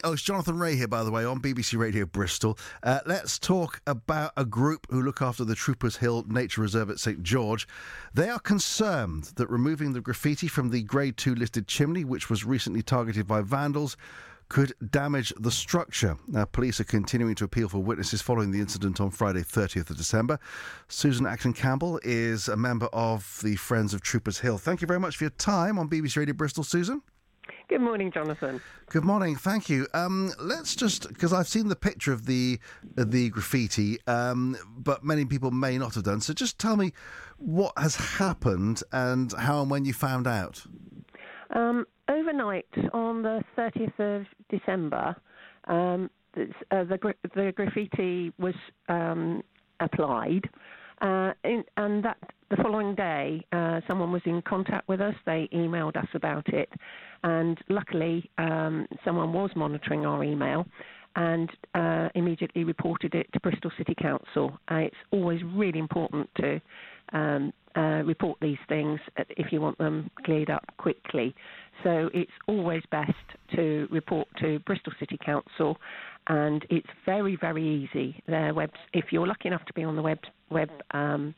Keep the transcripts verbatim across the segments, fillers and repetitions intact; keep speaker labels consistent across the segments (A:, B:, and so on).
A: Oh, it's Jonathan Ray here, by the way, on B B C Radio Bristol. Uh, let's talk about a group who look after the Troopers Hill Nature Reserve at St George. They are concerned that removing the graffiti from the Grade two listed chimney, which was recently targeted by vandals, could damage the structure. Now, police are continuing to appeal for witnesses following the incident on Friday, thirtieth of December. Susan Acton-Campbell is a member of the Friends of Troopers Hill. Thank you very much for your time on B B C Radio Bristol, Susan.
B: Good morning, Jonathan.
A: Good morning, thank you. Um, let's just, because I've seen the picture of the uh, the graffiti, um, but many people may not have done, so just tell me what has happened and how and when you found out.
B: Um, overnight, on the thirtieth of December, um, uh, the, gra- the graffiti was um, applied, uh, in, and that the following day, uh, someone was in contact with us. They emailed us about it, and luckily, um, someone was monitoring our email and uh, immediately reported it to Bristol City Council. Uh, it's always really important to um, uh, report these things if you want them cleared up quickly. So it's always best to report to Bristol City Council, and it's very, very easy. Their webs, if you're lucky enough to be on the web, web um,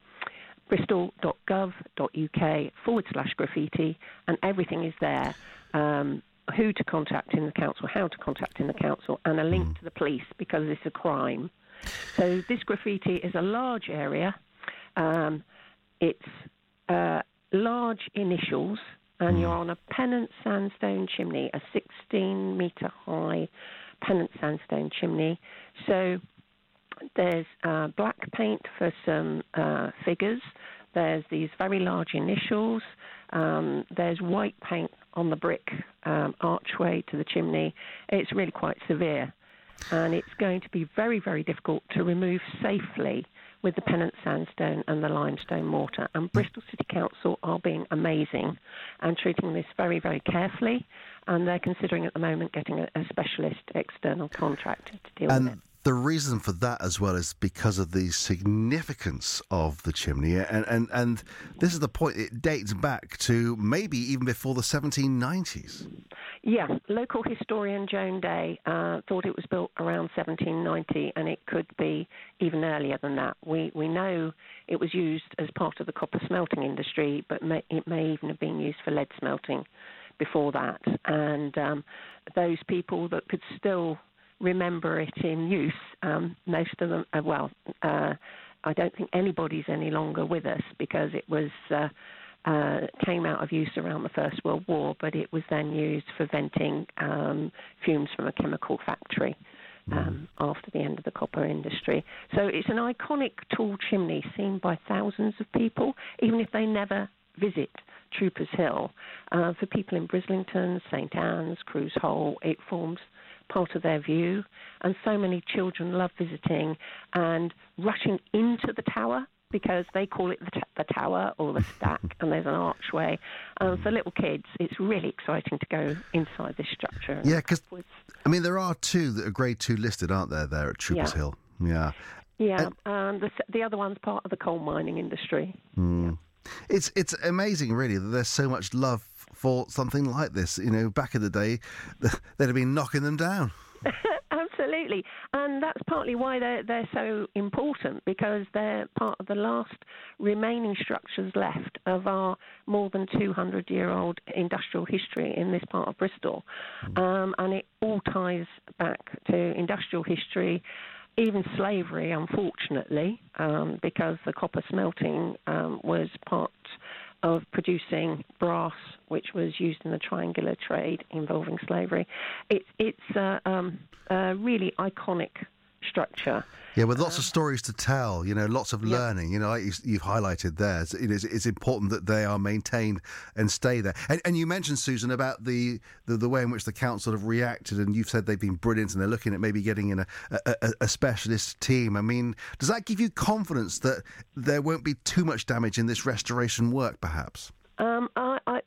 B: bristol.gov.uk forward slash graffiti, and everything is there. Um, who to contact in the council, how to contact in the council, and a link mm. to the police because it's a crime. So this graffiti is a large area. Um, it's uh, large initials, and mm. you're on a Pennant sandstone chimney, a sixteen metre high Pennant sandstone chimney. So there's uh, black paint for some uh, figures. There's these very large initials. Um, there's white paint on the brick um, archway to the chimney. It's really quite severe. And it's going to be very, very difficult to remove safely with the Pennant sandstone and the limestone mortar. And Bristol City Council are being amazing and treating this very, very carefully. And they're considering at the moment getting a, a specialist external contractor to deal
A: and
B: with it.
A: The reason for that as well is because of the significance of the chimney. And, and, and this is the point, it dates back to maybe even before the seventeen nineties.
B: Yeah, local historian Joan Day uh, thought it was built around seventeen ninety, and it could be even earlier than that. We we know it was used as part of the copper smelting industry, but may, it may even have been used for lead smelting before that. And um, those people that could still remember it in use, um, most of them, uh, well, uh, I don't think anybody's any longer with us because it was uh, uh, came out of use around the First World War, but it was then used for venting um, fumes from a chemical factory um, mm. after the end of the copper industry. So it's an iconic tall chimney seen by thousands of people, even if they never visit Troopers Hill. Uh, for people in Brislington, St Anne's, Cruise Hole, it forms part of their view, and so many children love visiting and rushing into the tower because they call it the, t- the tower or the stack, and there's an archway. And for little kids, it's really exciting to go inside this structure.
A: Yeah, because, I mean, there are two that are grade two listed, aren't there, there at Troopers
B: yeah.
A: Hill? Yeah.
B: Yeah, and um, the, the other one's part of the coal mining industry.
A: Mm.
B: Yeah.
A: It's it's amazing, really, that there's so much love for something like this. You know, back in the day, they'd have been knocking them down.
B: Absolutely. And that's partly why they're, they're so important, because they're part of the last remaining structures left of our more than two hundred year old industrial history in this part of Bristol. Mm. Um, and it all ties back to industrial history, even slavery, unfortunately, um, because the copper smelting um, was part of producing brass, which was used in the triangular trade involving slavery. It, it's a um, uh, really iconic structure.
A: Yeah, with lots uh, of stories to tell, you know, lots of learning, yeah. you know, like you, you've highlighted there. It's, it is, it's important that they are maintained and stay there. And, and you mentioned, Susan, about the, the, the way in which the council have reacted, and you've said they've been brilliant and they're looking at maybe getting in a, a, a specialist team. I mean, does that give you confidence that there won't be too much damage in this restoration work, perhaps?
B: Um, I, I, if,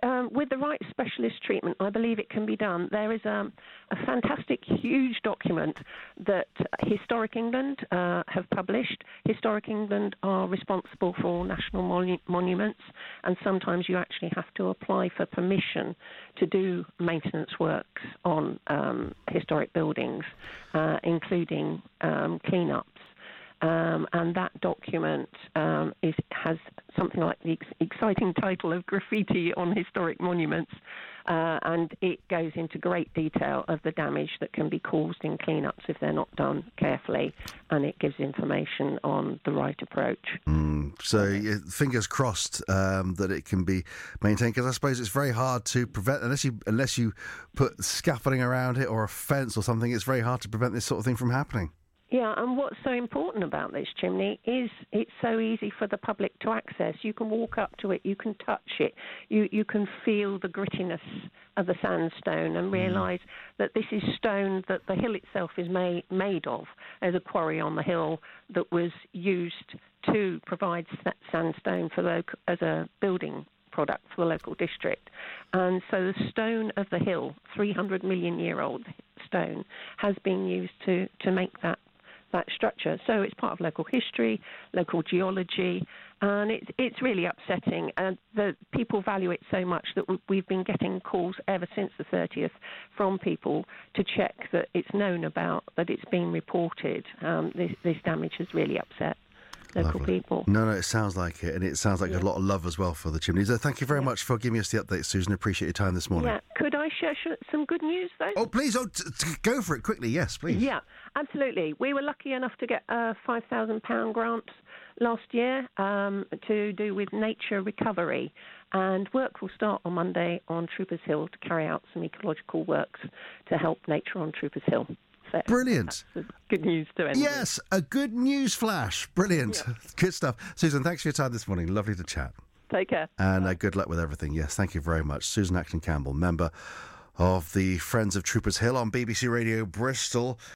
B: um, with the right specialist treatment, I believe it can be done. There is um, a fantastic, huge document that Historic England uh, have published. Historic England are responsible for national monu- monuments, and sometimes you actually have to apply for permission to do maintenance works on um, historic buildings, uh, including um, clean-ups. Um, and that document um, is, has something like the ex- exciting title of Graffiti on Historic Monuments, uh, and it goes into great detail of the damage that can be caused in cleanups if they're not done carefully, and it gives information on the right approach.
A: Mm, so yeah, fingers crossed um, that it can be maintained, because I suppose it's very hard to prevent, unless you unless you put scaffolding around it or a fence or something, it's very hard to prevent this sort of thing from happening.
B: Yeah, and what's so important about this chimney is it's so easy for the public to access. You can walk up to it, you can touch it, you, you can feel the grittiness of the sandstone and realise mm. that this is stone that the hill itself is made, made of. There's a quarry on the hill that was used to provide sandstone for the, as a building product for the local district. And so the stone of the hill, three hundred million year old stone, has been used to, to make that that structure. So it's part of local history, local geology, and it's it's really upsetting. And the people value it so much that we've been getting calls ever since the thirtieth from people to check that it's known about, that it's been reported. Um, this, this damage has really upset local
A: Lovely.
B: people.
A: No, no, it sounds like it, and it sounds like yeah. a lot of love as well for the chimneys. So thank you very yeah. much for giving us the update, Susan. Appreciate your time this morning.
B: Yeah, could I share some good news though?
A: Oh, please, oh, t- t- go for it quickly. Yes, please.
B: Yeah, absolutely. We were lucky enough to get a five thousand pounds grant last year um, to do with nature recovery, and work will start on Monday on Troopers Hill to carry out some ecological works to help nature on Troopers Hill. So
A: brilliant.
B: Good news to end
A: Yes, with. A good news flash. Brilliant. Yeah. Good stuff. Susan, thanks for your time this morning. Lovely to chat.
B: Take care.
A: And uh, good luck with everything. Yes, thank you very much. Susan Acton Campbell, member of the Friends of Troopers Hill on B B C Radio Bristol.